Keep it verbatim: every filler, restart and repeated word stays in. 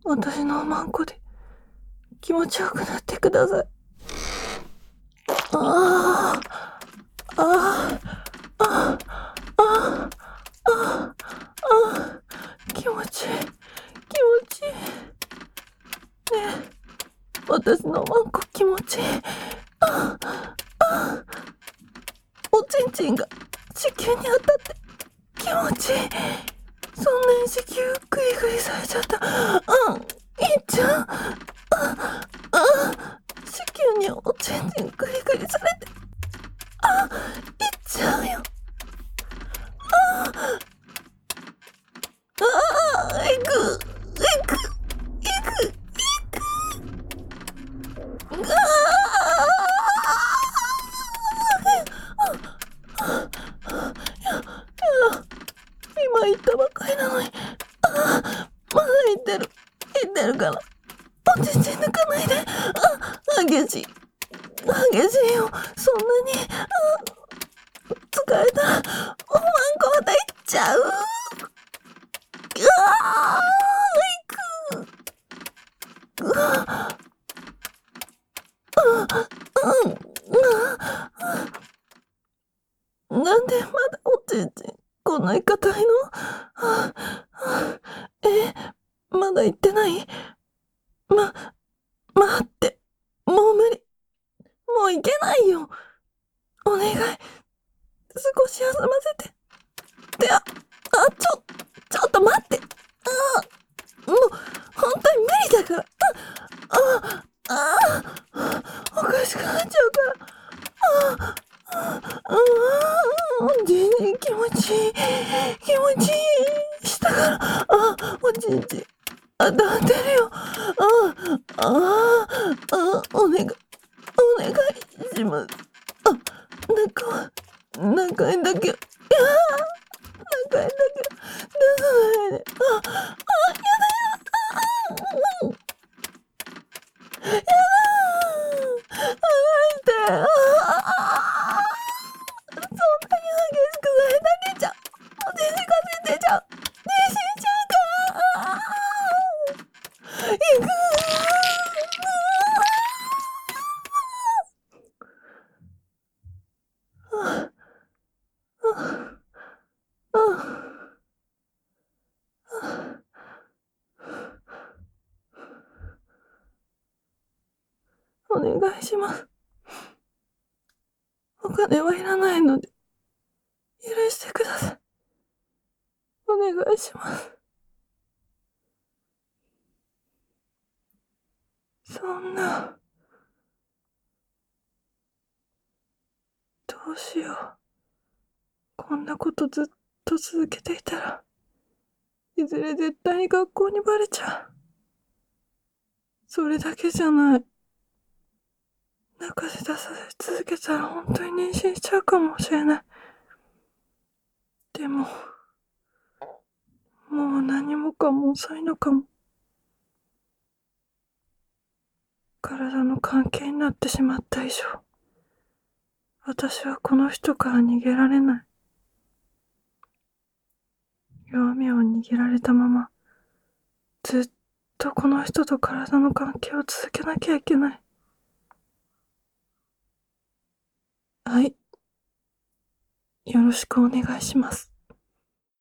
私のおまんこで気持ちよくなってください。ああ、ああ、ああ、ああ、気持ちいい、気持ちいい。ねえ、私のおまんこ気持ちいい。ああ、おちんちんが子宮に当たって気持ちいい。そんなに子宮グリグリされちゃった。うん、いっちゃう。ああ、子宮におちんちんグリグリされて、あ、いっちゃうよ。ああ、いく、いく、いく、いく。ああ、いや、いや、今言ったばかりなのに。ああ、まだ言ってる、言ってるから。おちんちん抜かないで。あ、激しい。激しいよ。そんなに。あ、疲れたら、おまんこまた行っちゃう。うわー、行く。うわー、うん、うん、なんでまだおちんちんこんなに硬いの。はあ、え、まだ行ってない。ま、待って。もう無理。もう行けないよ。お願い。少し休ませて。で、あ、あ、ちょ、ちょっと待って。あ、もう、本当に無理だから。あ、あ、あ、おかしくなっちゃうから。あ、あ、あ、全然気持ちいい。気持ちいい。下から、あ、おちんちん。あ、当たってるよ。あ、あ、あ、お願い、お願いします。あ、中、中へだけ、いやー、中へだけ、出さないで。あ、あ、やだやだ、やだー、離して、ああ、そんなに激しくされたら出ちゃう。おちんちんかせ出ちゃう。出しちゃうから、ああ、行くー。あ、あ、あ、お願いします。お金はいらないので、許してください。お願いします。そんな、どうしよう。こんなことずっと続けていたら、いずれ絶対に学校にバレちゃう。それだけじゃない。中で出され続けたら本当に妊娠しちゃうかもしれない。でも、もう何もかも遅いのかも。体の関係になってしまった以上、私はこの人から逃げられない。弱みを握られたまま、ずっとこの人と体の関係を続けなきゃいけない。はい。よろしくお願いします。